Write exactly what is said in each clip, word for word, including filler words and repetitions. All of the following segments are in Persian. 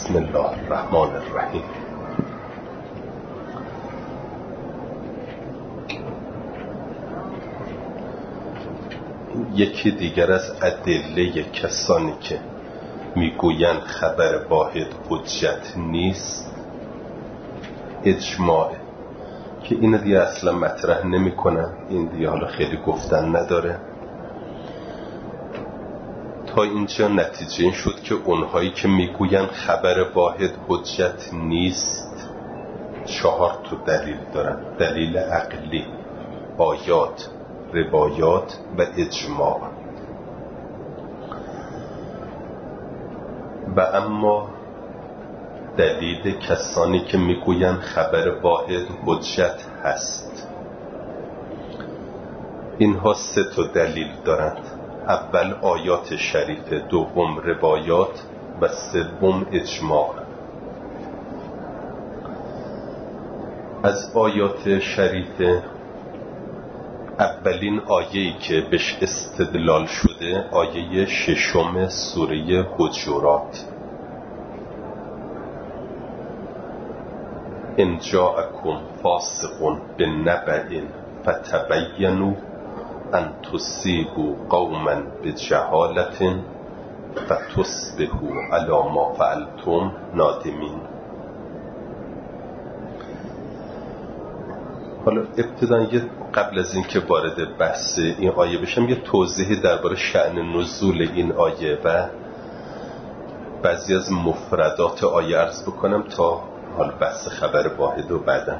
بسم الله الرحمن الرحیم. یکی دیگر از ادله کسانی که میگویند خبر واحد حجت نیست اجماعه که این دیگه اصلا مطرح نمی کنن. این دیگه حالا خیلی گفتن نداره. تا اینجا نتیجه این شد که اونهایی که میگویند خبر واحد حجت نیست چهار تا دلیل دارن: دلیل عقلی، آیات، روایات و اجماع. و اما دلیل کسانی که میگویند خبر واحد حجت هست، اینها سه تا دلیل دارند: اول آیات شریفه، دوم روایات و سوم اجماع. از آیات شریفه اولین آیه‌ای که بهش استدلال شده آیه ششم سوره حجرات: ان جاءکم فاسق بنبأ فتبینوا ان تصیبوا قوما بجهالة فتصبحوا علی ما فعلتم نادمین. حالا ابتدا یه قبل از این که وارد بحث این آیه بشم یه توضیحی درباره شأن نزول این آیه و بعضی از مفردات آیه عرض بکنم تا حال بحث خبر واحد و بعدم.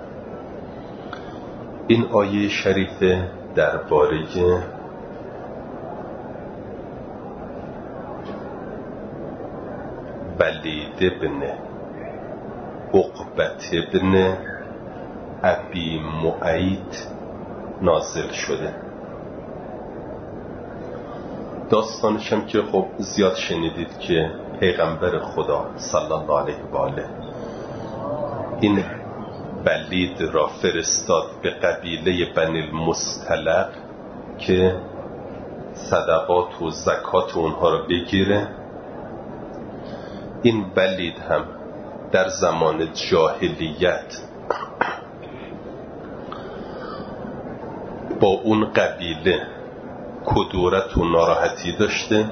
این آیه شریفه درباره ولید ابن عقبة ابن ابی معیط نازل شده. داستانش هم که خب زیاد شنیدید که پیغمبر خدا صلی الله علیه و آله این ولید را فرستاد به قبیله بنی المصطلق که صدقات و زکات اونها را بگیره. این ولید هم در زمان جاهلیت با اون قبیله کدورت و ناراحتی داشته.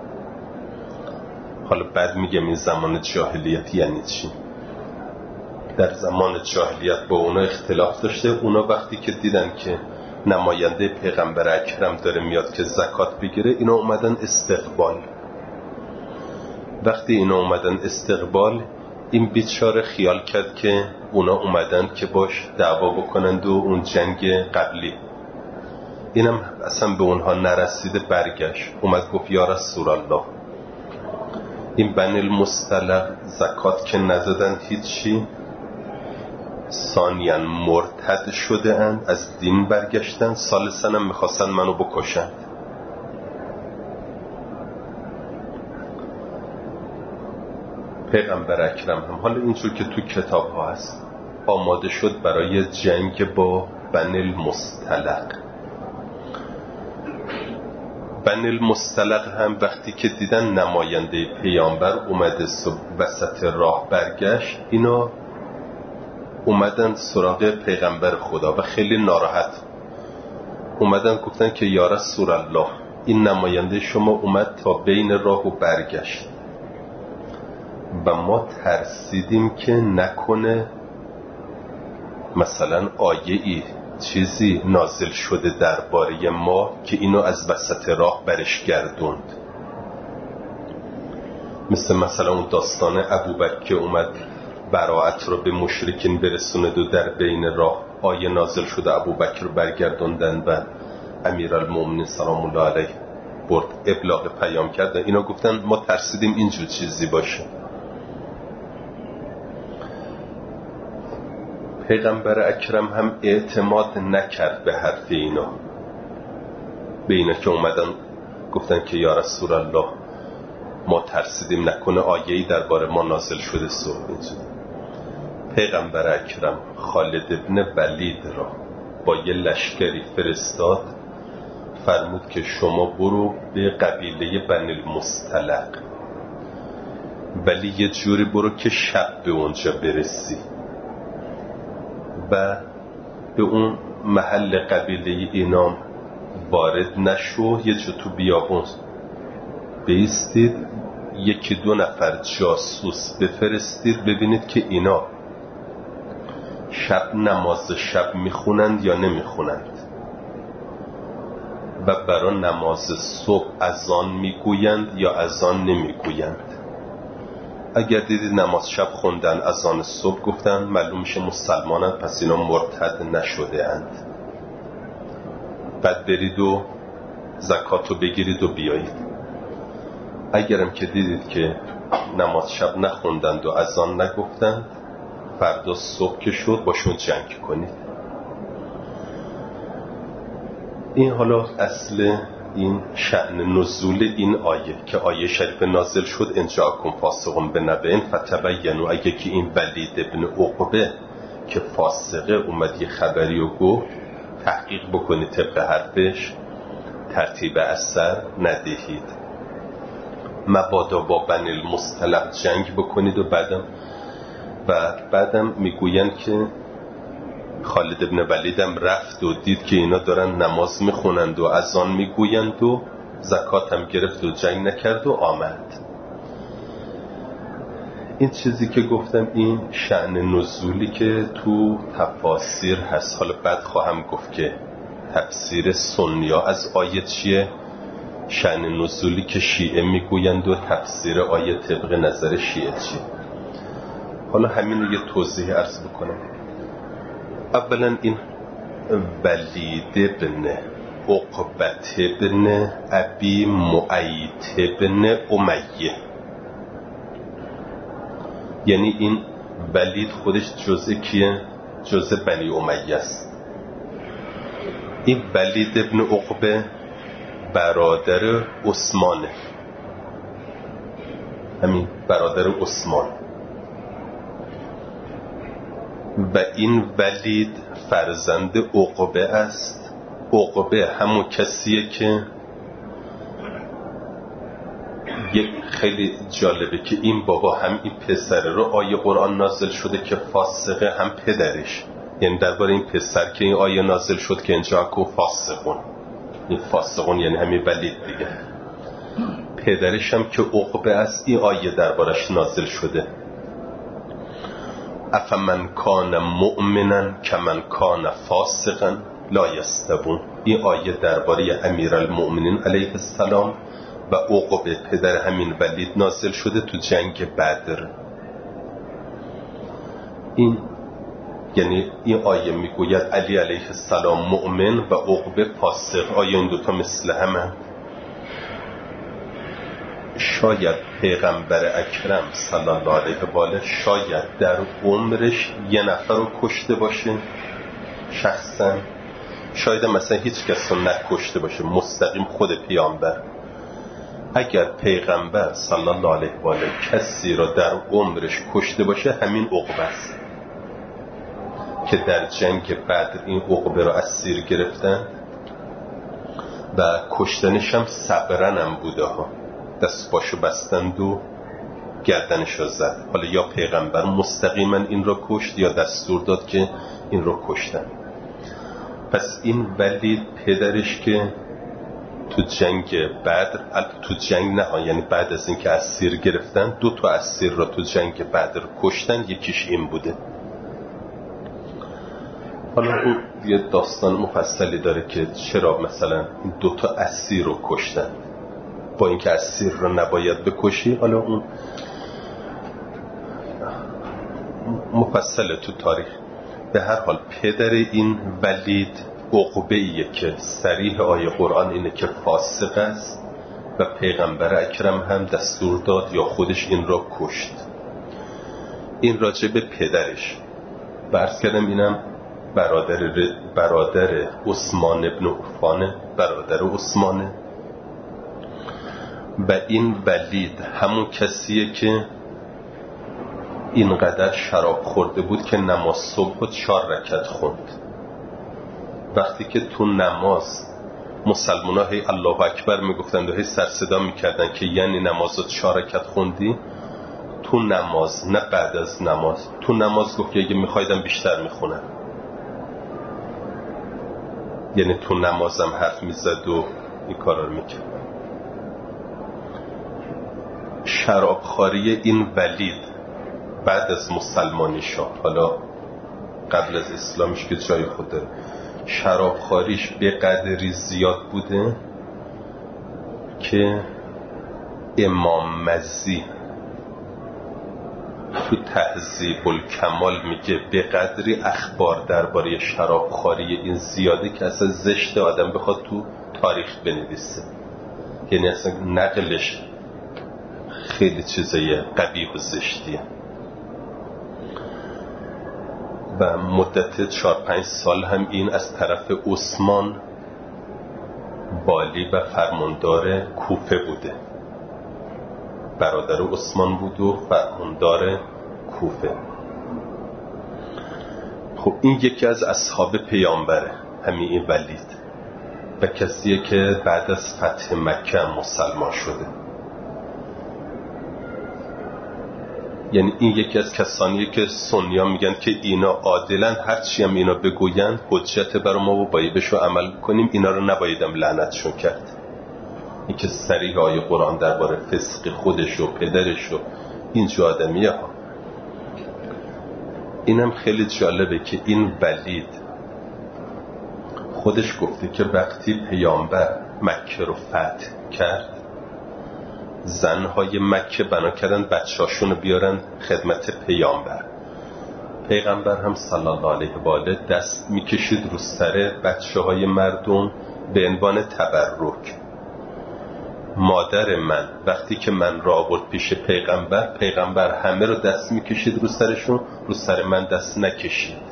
حالا بعد میگم این زمان جاهلیت یعنی چی. در زمان جاهلیت با اونا اختلاف داشته. اونا وقتی که دیدن که نماینده پیغمبر اکرم داره میاد که زکات بگیره، اینا اومدن استقبال. وقتی اینا اومدن استقبال، این بیچاره خیال کرد که اونا اومدن که باش دعوا بکنند و اون جنگ قبلی. اینم اصلا به اونها نرسیده، برگشت اومد گفت یا رسول الله، این بنی المصطلق زکات که ندادن هیچی، ثانیاً مرتد شده اند، از دین برگشتن، ثالثاً هم میخواستن منو بکشند. پیغمبر اکرم هم حالا اینجور که تو کتاب ها هست آماده شد برای جنگ با بنی المصطلق. بنی المصطلق هم وقتی که دیدن نماینده پیامبر اومده وسط راه برگشت، اینا اومدن سراغ پیغمبر خدا و خیلی ناراحت اومدن گفتن که یا رسول الله، این نماینده شما اومد تا بین راه و برگشت و ما ترسیدیم که نکنه مثلا آیه‌ای چیزی نازل شده درباره ما که اینو از وسط راه برش گردوند، مثل مثلا اون داستان ابوبکر که اومد براءت رو به مشرکین برسوند و در بین راه آیه نازل شده ابوبکر رو برگردوندن و امیرالمومنین سلام الله علیه برد ابلاغ پیام کردن. اینا گفتن ما ترسیدیم اینجور چیزی باشه. پیغمبر اکرم هم اعتماد نکرد به حرف اینا، به اینا که اومدن گفتن که یا رسول الله ما ترسیدیم نکنه آیه‌ای درباره ما نازل شده. صحبت پیغمبر اکرم خالد ابن ولید را با یه لشکری فرستاد، فرمود که شما برو به قبیله بنی المصطلق ولی یه جوری برو که شب به اونجا برسی و به اون محل قبیله اینام وارد نشو. یه جا تو بیابون بیستید، یکی دو نفر جاسوس بفرستید ببینید که اینا شب نماز شب میخونند یا نمیخونند و برای نماز صبح اذان میگویند یا اذان نمیگویند. اگر دیدید نماز شب خوندن اذان صبح گفتن معلوم میشه مسلمانند، پس اینا مرتد نشده اند. بعد برید و زکاتو بگیرید و بیایید. اگرم که دیدید که نماز شب نخوندند و اذان نگفتند، فردا صبح که شد باشون جنگ کنید. این حالا اصل این شأن نزول این آیه که آیه شریف نازل شد ان جاءکم فاسق بنبأ فتبینوا. اگه که این ولید ابن عقبه که فاسقه اومد یه خبری و گفت، تحقیق بکنید طبق حرفش، ترتیب اثر ندهید، مبادا با بنی المصطلق جنگ بکنید. و بعدم و بعدم میگویند که خالد ابن ولیدم رفت و دید که اینا دارن نماز میخونند و اذان میگویند و زکات هم گرفت و جنگ نکرد و آمد. این چیزی که گفتم این شأن نزولی که تو تفاسیر هست. حالا بعد خواهم گفت که تفسیر سنیا از آیه چیه، شأن نزولی که شیعه میگویند و تفسیر آیه طبق نظر شیعه چیه. حالا همین رو یه توضیح عرض بکنم. اولا این ولید بن عقبت بن ابی معیط بن امیه، یعنی این ولید خودش جزء کیه؟ جزء بنی امیه است. این ولید ابن عقبه برادر عثمانه، همین برادر عثمان. و این ولید فرزند عقبه است. عقبه همون کسیه که یک خیلی جالبه که این بابا هم این پسره رو آیه قرآن نازل شده که فاسقه، هم پدرش. یعنی درباره این پسر که این آیه نازل شد که اینجا کو فاسقون، این فاسقون یعنی همین ولید دیگه. پدرش هم که عقبه است این آیه دربارش نازل شده. افمن کان مؤمنا کمن کان فاسقا لا یستوون. این آیه درباره امیرالمؤمنین علیه السلام و عقبه پدر همین ولید نازل شده تو جنگ بدر. این یعنی این آیه میگوید علی علیه السلام مؤمن و عقبه فاسق. آیه این دوتا مثل همه. شاید پیغمبر اکرم صلی الله علیه و آله شاید در عمرش یه نفر رو کشته باشه شخصا، شاید مثلا هیچ کس رو نکشته باشه مستقیم خود پیامبر. اگر پیغمبر صلی الله علیه و آله کسی را در عمرش کشته باشه همین عقبه است که در جنگ بدر این عقبه را اسیر گرفتن و کشتنش هم صبرن هم بوده ها، دست پاشو بستند و گردنش رو زد. حالا یا پیغمبر مستقیما این را کشت یا دستور داد که این را کشتن. پس این ولید پدرش که تو جنگ بدر، تو جنگ نه یعنی بعد از این که اسیر گرفتن، دو تا اسیر را تو جنگ بدر کشتن، یکیش این بوده. حالا اون یه داستان مفصلی داره که چرا مثلا این دو تا اسیر رو کشتن با اینکه اسیر رو نباید بکشی. حالا اون مفصله تو تاریخ. به هر حال پدر این ولید عقبه ایه که صریح آیه قرآن اینه که فاسق است و پیغمبر اکرم هم دستور داد یا خودش این را کشت. این راجع به پدرش. برس کردم اینم برادر برادر عثمان ابن عفان، برادر عثمانه. و این ولید همون کسیه که اینقدر شراب خورده بود که نماز صبح و چهار رکعت خوند. وقتی که تو نماز مسلمان ها هی الله اکبر میگفتند و هی سر صدا میکردن که یعنی نماز رو چهار رکعت خوندی، تو نماز، نه بعد از نماز. تو نماز گفت که اگه میخوایدم بیشتر میخونم، یعنی تو نمازم حرف میزد و این کارا رو میکرد. شرابخواری این ولید بعد از مسلمانی شد، حالا قبل از اسلامش که جای خود داره، شرابخواریش به قدری زیاد بوده که امام مزی تو تهذیب الکمال میگه به قدری اخبار درباره شرابخواری این زیاده که اصلا زشت آدم بخواد تو تاریخ بنویسه، یعنی اصلا نقلش خیلی چیزای قبیح و زشتیه. و مدت چهار پنج سال هم این از طرف عثمان والی و فرماندار کوفه بوده، برادر عثمان بود و فرماندار کوفه. خب این یکی از اصحاب پیامبره، همین این ولید، و کسیه که بعد از فتح مکه مسلمان شده. یعنی این یکی از کسانیه که سنیا میگن که اینا عادلن، هرچی هم اینا بگوین حجت بر ما و باید بشو عمل کنیم، اینا رو نبایدم لعنتشون کرد. این که صریح آیه قرآن درباره فسق خودش و پدرش و اینجور آدمیه ها. اینم خیلی جالبه که این ولید خودش گفته که وقتی پیامبر مکه رو فتح کرد، زنهای مکه بنا کردن بچه‌هاشون رو بیارن خدمت پیامبر. پیغمبر هم صلی الله علیه و آله دست میکشید رو سر بچه‌های مردم به عنوان تبرک. مادر من وقتی که من را آورد پیش پیغمبر، پیغمبر همه رو دست میکشید رو سرشون، رو سر من دست نکشید.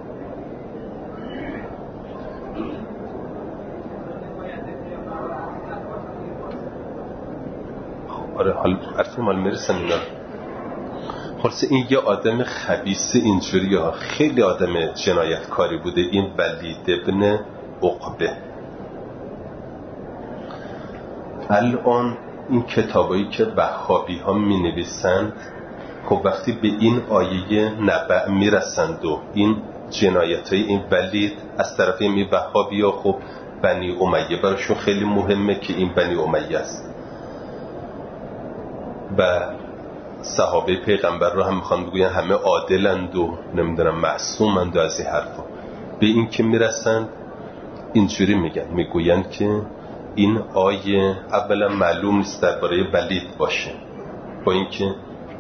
آره حال حرفی مال میرسن اینا. خلاصه این یه آدم خبیث اینجوری ها، خیلی آدم جنایتکاری بوده این ولید ابن عقبه. الان این کتابایی که وهابی ها می نویسند، خب وقتی به این آیه نبع می رسند و این جنایت های این ولید از طرف این وهابی ها، خب بنی امیه براشون خیلی مهمه که این بنی امیه است و صحابه پیغمبر رو هم میخوان بگوین همه عادلند و نمیدونم معصومند و از این حرفا. به این که میرسند اینجوری میگن، میگوین که این آیه اولا معلوم نیست درباره ولید باشه، با اینکه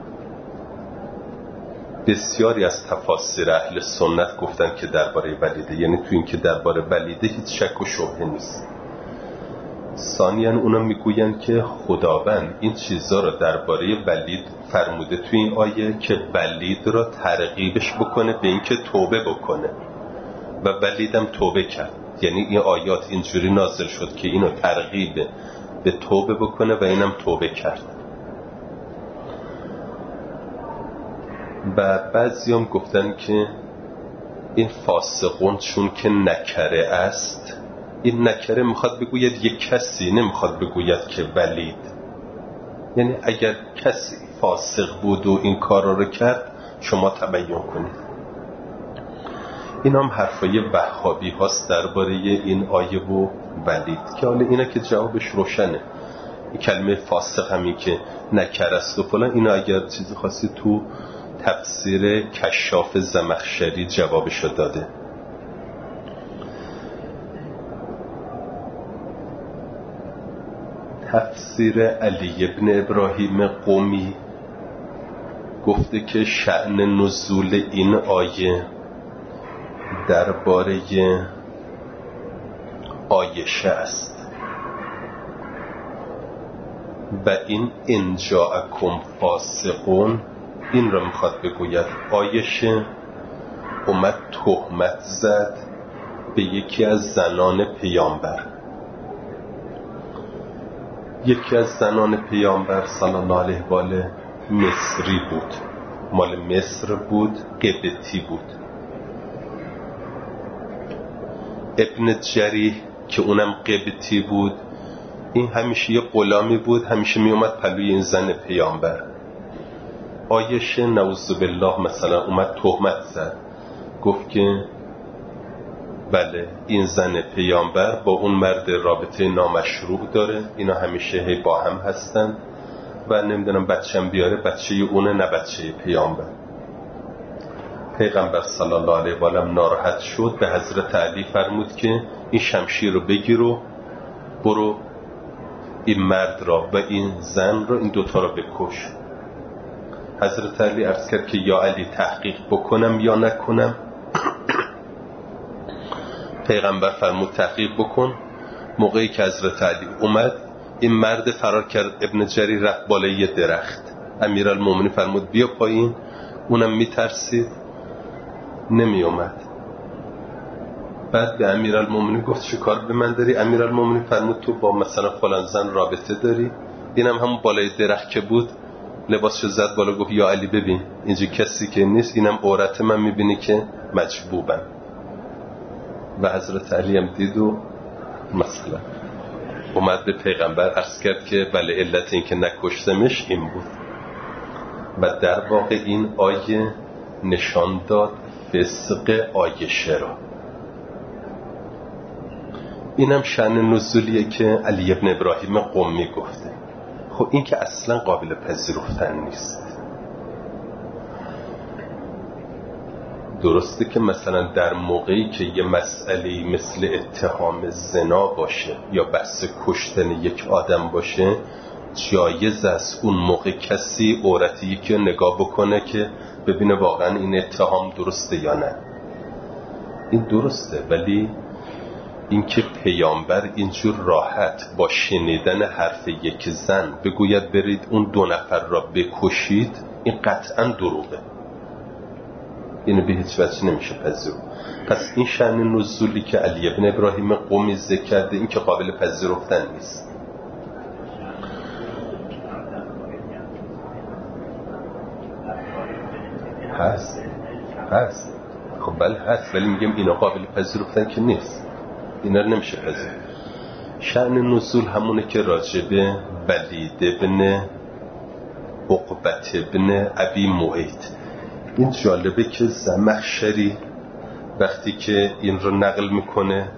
بسیاری از تفاسیر اهل سنت گفتن که درباره ولیده، یعنی تو این که درباره ولیده هیچ شک و شبهه نیست. ثانیاً اونا میگوین که خداوند این چیزا رو درباره ولید فرموده تو این آیه که ولید را ترغیبش بکنه به اینکه توبه بکنه و ولیدم توبه کرد. یعنی این آیات اینجوری نازل شد که اینو ترغیب به توبه بکنه و اینم توبه کرد. و بعضی هم گفتن که این فاسقون چون که نکره است، این نکره میخواد بگوید یک کسی، نمیخواد بگوید که ولید. یعنی اگر کسی فاسق بود و این کار رو کرد شما تبیین کنید. این هم حرفای وهابی هاست درباره این آیه و ولید که حالا اینا که جوابش روشنه. این کلمه فاسق همین که نکره است و فلان، اینا اگر چیزی خاصی تو تفسیر کشاف زمخشری جوابش داده. تفسیر علی ابن ابراهیم قمی گفته که شأن نزول این آیه درباره عایشه است و این ان جاءکم فاسقون این را میخواد بگوید عایشه اومد تهمت زد به یکی از زنان پیامبر. یکی از زنان پیامبر صلی الله علیه و آله مصری بود، مال مصر بود، قبطی بود. ابن جریح که اونم قبطی بود، این همیشه یه غلامی بود، همیشه می اومد پلوی این زن پیامبر عایشه نعوذ بالله مثلا اومد تهمت زد، گفت که بله این زن پیامبر با اون مرد رابطه نامشروع داره، اینا همیشه هی با هم هستن و نمیدونم بچه‌م بیاره بچه اونه نه بچه پیامبر. پیغمبر صلی الله علیه و آله ناراحت شد، به حضرت علی فرمود که این شمشیر رو بگیر و برو این مرد را و این زن را، این دوتا را بکش. حضرت علی عرض کرد که یا علی تحقیق بکنم یا نکنم؟ پیغمبر فرمود تحقیق بکن. موقعی که حضرت علی اومد این مرد فرار کرد، ابن جریر رفت بالای یه درخت. امیرالمومنین فرمود بیا پایین، اونم میترسید نمی اومد. بعد به امیرالمومنین گفت چه کار به من داری؟ امیرالمومنین فرمود تو با مثلا فلان زن رابطه داری. اینم همون بالای درخت که بود لباسشو زد بالا، گفت یا علی ببین اینجا کسی که نیست، اینم عورت من، میبینی که مجبوبم. و حضرت علی هم دید و مثلا اومد به پیغمبر عرض کرد که بله علت این که نکشتمش این بود. و در واقع این آیه نشان داد فسق عایشه را. اینم شأن نزولیه که علی ابن ابراهیم قمی گفته. خب این که اصلا قابل پذیرفتن نیست. درسته که مثلا در موقعی که یه مسئله مثل اتهام زنا باشه یا بحث کشتن یک آدم باشه، جایز است اون موقع کسی عورت یکی رو نگاه بکنه که ببینه واقعا این اتهام درسته یا نه. این درسته، ولی اینکه پیامبر اینجور راحت با شنیدن حرف یک زن بگوید برید اون دو نفر را بکشید، این قطعا دروغه. اینو به هیچ وجه نمیشه پذیرفت. پس این شأن نزولی که علی ابن ابراهیم قمی ذکر کرده این که قابل پذیرفتن نیست. هست هست خب بله هست، ولی میگم اینا قابل پذیرفتن که نیست، اینا رو نمیشه پذیرفت. شأن نزول همونه که راجبه ولید ابن عقبت ابن ابی معیط. این جالبه که زمخشری وقتی که این رو نقل میکنه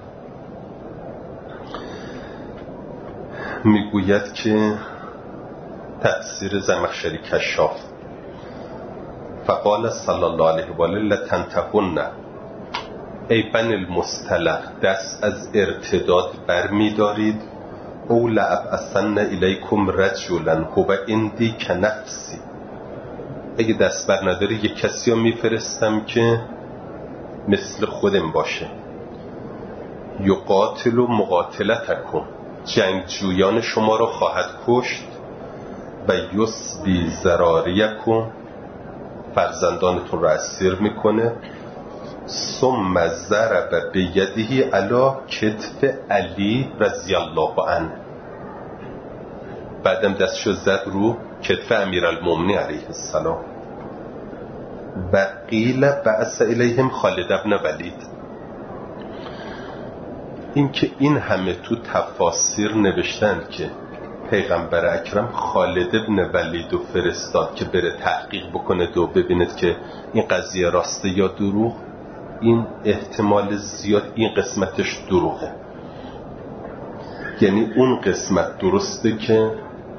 میگوید که تفسیر زمخشری کشاف فقال صلی الله علیه و آله لتنتهن ای بنی المصطلق، دست از ارتداد برمی دارید، او لابعثن الیکم رجلا هو عندی کنفسی، اگه دست بر نداری یک کسی رو میفرستم که مثل خودم باشه، یقاتل و مقاتلتکم، جنگجویان شما رو خواهد کشت، و یسبی ذراریکم، فرزندانتون رو اسیر میکنه، ثم ضرب بیده علی کتف علی رضی الله عنه، بعدم دستشو زد رو کتف امیرالمومنین علیه السلام. و قیل بعث الیهم خالد ابن ولید. این که این همه تو تفاسیر نوشتن که پیغمبر اکرم خالد ابن ولید و فرستاد که بره تحقیق بکنه و ببیند که این قضیه راسته یا دروغ، این احتمال زیاد این قسمتش دروغه. یعنی اون قسمت درسته که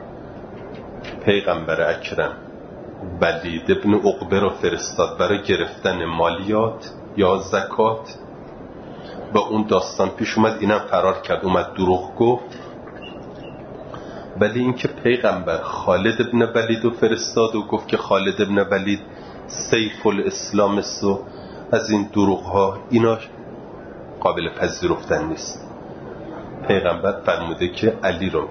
پیغمبر اکرم ولید ابن عقبه رو فرستاد برای گرفتن مالیات یا زکات، با اون داستان پیش اومد، اینم فرار کرد اومد دروغ گفت. ولی اینکه پیغمبر خالد ابن ولید رو فرستاد و گفت که خالد ابن ولید سیف الاسلام است و از این دروغ ها، اینا قابل پذیرفتن نیست. پیغمبر فرموده که علی رو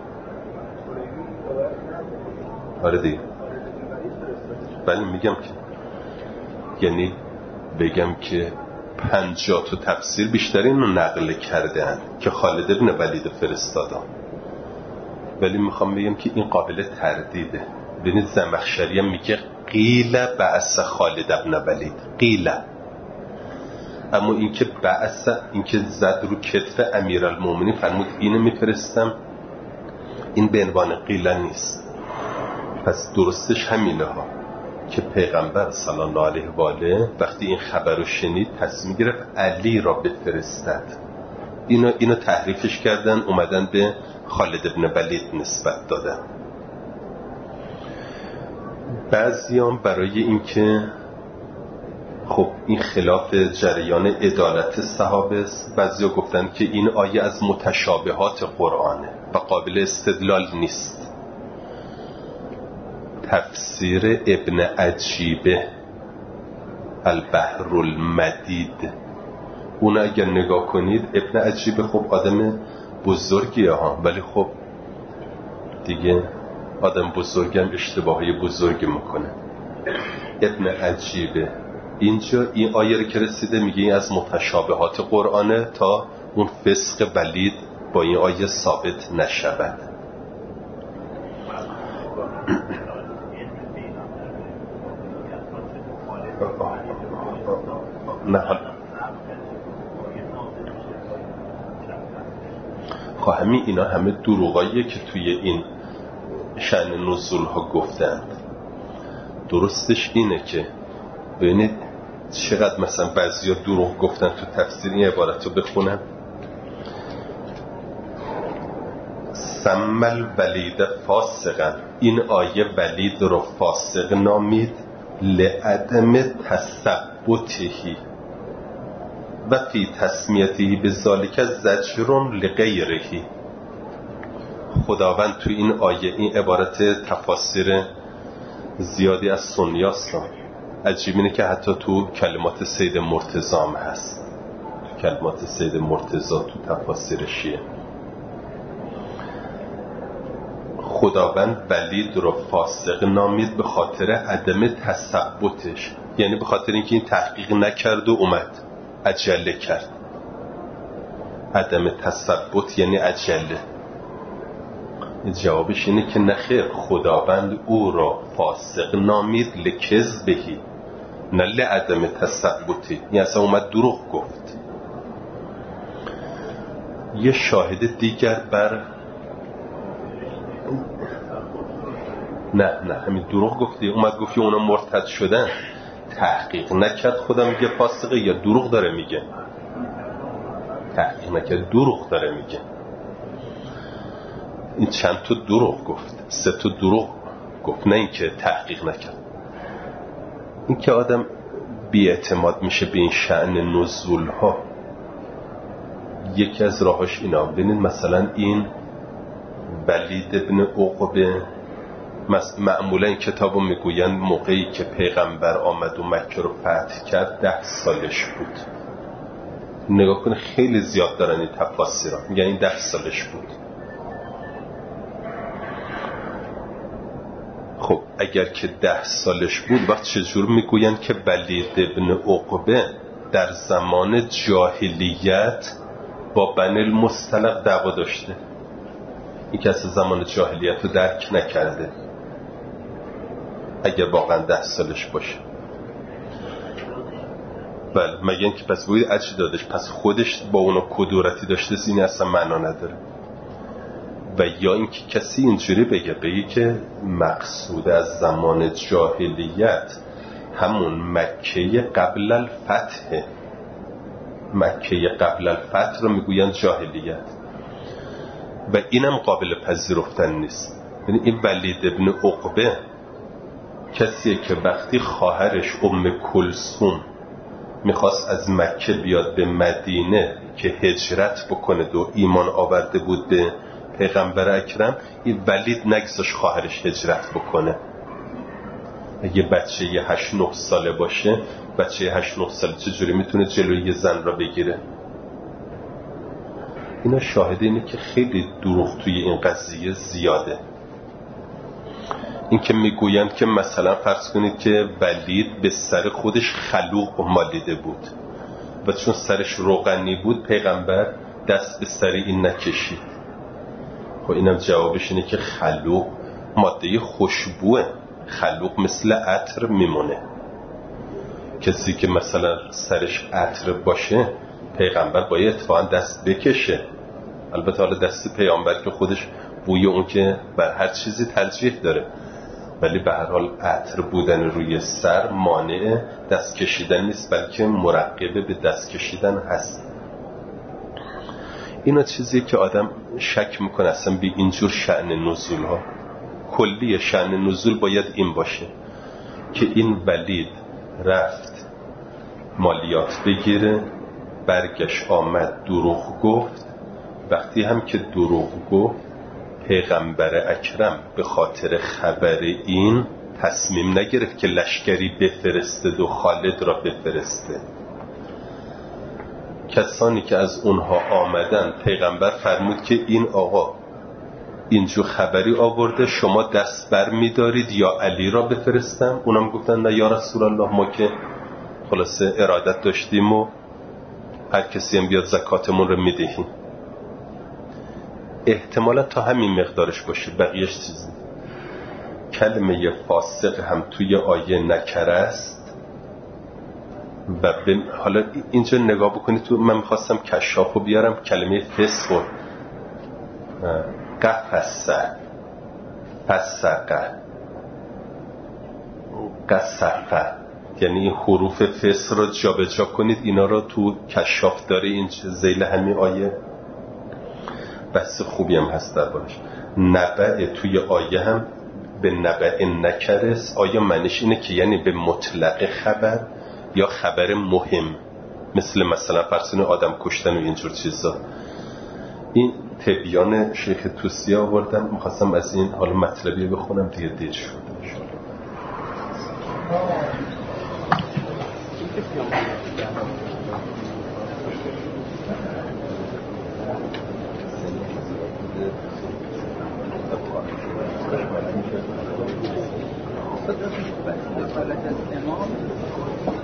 آره دیگه، ولی میگم که یعنی بگم که پنجاه تا تفسیر بیشتر اینو نقل کردن که خالد ابن ولید فرستادن، ولی میخوام بگم که این قابل تردیده. ببینید زمخشری میگه قیل بعث خالد ابن ولید، قیل، اما اینکه بعث، اینکه زد رو کتف امیرالمومنین فرمود اینو میفرستم، این به عنوان قیل نیست. پس درستش همینه ها که پیغمبر صلی الله علیه و آله وقتی این خبر رو شنید تصمیم گرفت علی را بفرستد. اینو اینو تحریفش کردن، اومدن به خالد ابن ولید نسبت دادن. بعضیام برای اینکه خب این خلاف جریان عدالت صحابه است، بعضیا گفتن که این آیه از متشابهات قرآنه و قابل استدلال نیست. تفسیر ابن عجیبه البحر المدید، اون اگر نگاه کنید، ابن عجیبه خب آدم بزرگیه ها، ولی خب دیگه آدم بزرگم اشتباهی بزرگی میکنه. ابن عجیبه اینجا این آیه رو که رسیده میگه این از متشابهات قرآنه تا اون فسق ولید با این آیه ثابت نشود. نه خب همین اینا همه دروغاییه که توی این شأن نزول ها گفتند. درستش اینه که ببینید چقدر مثلا بعضیا دروغ گفتن تو تفسیر این عبارت رو بخونن. سمل ولید فاسقا، این آیه ولید رو فاسق نامید لعدم تثبتهی و فی تسمیتهی به ذالک زجرون لغیرهی. خداوند تو این آیه، این عبارت تفاسیر زیادی از سنی هستن. عجیب اینه که حتی تو کلمات سید مرتضی هم هست، تو کلمات سید مرتضی تو تفاسیر شیعه خداوند ولید رو فاسق نامید به خاطر عدم تثبتش، یعنی به خاطر اینکه این تحقیق نکرد و اومد عجله کرد. عدم تثبت یعنی عجله. جوابش اینه که نخیر، خداوند او را فاسق نامید لکذبهی نه لعدم تثبتی، یعنی اصلا اومد دروغ گفت. یه شاهد دیگر بر نه نه همین دروغ گفتی، اومد گفتی اونا مرتد شدن، تحقیق نکرد خدا میگه فاسقه یا دروغ داره میگه؟ تحقیق نکرد دروغ داره میگه. این چند تا دروغ گفت، سه تا دروغ گفت، نه اینکه تحقیق نکرد. این که آدم بی‌اعتماد میشه به این شأن نزول ها، یکی از راهاش اینا. ببینید مثلا این ولید ابن عقبه معمولا این کتابو میگوین موقعی که پیغمبر آمد و مکه رو فتح کرد ده سالش بود. نگاه کنه خیلی زیاد دارن این تفاسیرها، میگن این ده سالش بود. خب اگر که ده سالش بود، وقت چجور میگوین که ولید ابن عقبه در زمان جاهلیت با بنی المصطلق دعوا داشته؟ این کسی زمان جاهلیت رو درک نکرده اگر واقعا ده سالش باشه. بله مگه که پس باید اجی دادش، پس خودش با اونا کدورتی داشته، این اصلا معنا نداره. و یا اینکه کسی اینجوری بگه بگه که مقصود از زمان جاهلیت همون مکه قبل الفتح، مکه قبل الفتح رو میگوین جاهلیت، و اینم قابل پذیرفتن نیست. یعنی این ولید ابن عقبه کسیه که وقتی خواهرش ام کلثوم میخواست از مکه بیاد به مدینه که هجرت بکنه و ایمان آورده بود به پیغمبر اکرم، این ولید نگذاش خواهرش هجرت بکنه. اگه بچه یه هشت نه ساله باشه، بچه یه هشت نه ساله چجوری میتونه جلوی یه زن را بگیره؟ اینا شاهده اینه که خیلی دروغ توی این قضیه زیاده. این که میگوین که مثلا فرض کنید که ولید به سر خودش خلوق مالیده بود و چون سرش روغنی بود پیغمبر دست به سر این نکشید. خب اینم جوابش اینه که خلوق ماده خوشبوه، خلوق مثل عطر میمونه. کسی که مثلا سرش عطر باشه پیغمبر باید اتفاقا دست بکشه. البته حالا دست پیامبر که خودش بوی اون که بر هر چیزی ترجیح داره، ولی به هر حال عطر بودن روی سر مانع دست کشیدن نیست، بلکه مرقبه به دست کشیدن هست. اینا چیزی که آدم شک میکنه اصلا بی اینجور شأن نزول ها. کلی شأن نزول باید این باشه که این ولید رفت مالیات بگیره، برگشت آمد دروغ گفت. وقتی هم که دروغ گفت، پیغمبر اکرم به خاطر خبر این تصمیم نگرفت که لشکری بفرسته و خالد را بفرسته. کسانی که از اونها آمدن، پیغمبر فرمود که این آقا اینجور خبری آورده، شما دست بر می دارید یا علی را بفرستم؟ اونم گفتن نه یا رسول الله، ما که خلاصه ارادت داشتیم و هر کسی هم بیاد زکاتمون رو می دهیم. احتمالا تا همین مقدارش باشه، بقیهش چیزی. کلمه فاسق هم توی آیه نکره است و حالا اینجا نگاه بکنید تو، من میخواستم کشافو بیارم، کلمه فسق و قفصه فسقه قصفه، یعنی حروف فسق رو جا به جا کنید، اینا رو تو کشاف داره این ذیل همین آیه. بحث خوبی هم هست دربارش. نبع توی آیه هم به نبع نکرس، آیا معنیش اینه که یعنی به مطلق خبر یا خبر مهم، مثل مثلا فرسون آدم کشتن و اینجور چیزا. این تبیان شیخ توسی آوردم، میخواستم از این حالا مطلبی بخونم دیگه دیر شد. خود را که از امام